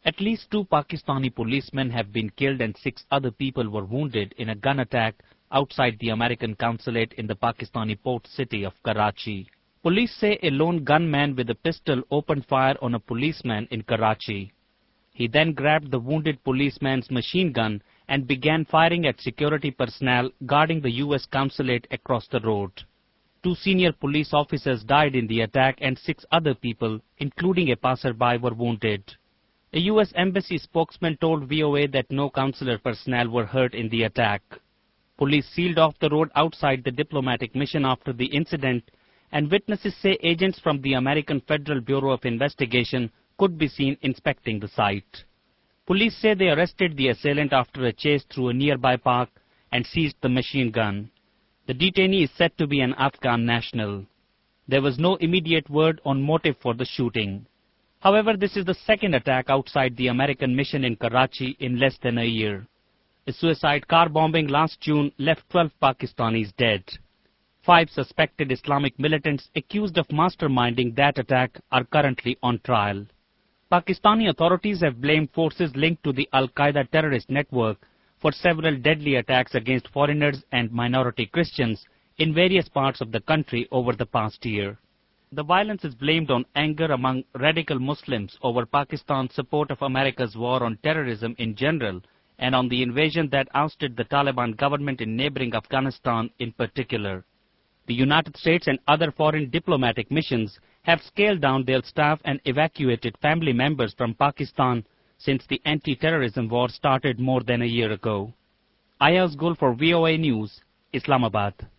At least 2 Pakistani policemen have been killed and 6 other people were wounded in a gun attack outside the American consulate in the Pakistani port city of Karachi. Police say a lone gunman with a pistol opened fire on a policeman in Karachi. He then grabbed the wounded policeman's machine gun and began firing at security personnel guarding the U.S. consulate across the road. 2 senior police officers died in the attack and 6 other people, including a passerby, were wounded. A U.S. Embassy spokesman told VOA that no consular personnel were hurt in the attack. Police sealed off the road outside the diplomatic mission after the incident, and witnesses say agents from the American Federal Bureau of Investigation could be seen inspecting the site. Police say they arrested the assailant after a chase through a nearby park and seized the machine gun. The detainee is said to be an Afghan national. There was no immediate word on motive for the shooting. However, this is the second attack outside the American mission in Karachi in less than a year. A suicide car bombing last June left 12 Pakistanis dead. 5 suspected Islamic militants accused of masterminding that attack are currently on trial. Pakistani authorities have blamed forces linked to the Al-Qaeda terrorist network for several deadly attacks against foreigners and minority Christians in various parts of the country over the past year. The violence is blamed on anger among radical Muslims over Pakistan's support of America's war on terrorism in general and on the invasion that ousted the Taliban government in neighboring Afghanistan in particular. The United States and other foreign diplomatic missions have scaled down their staff and evacuated family members from Pakistan since the anti-terrorism war started more than a year ago. Ayaz Gul for VOA News, Islamabad.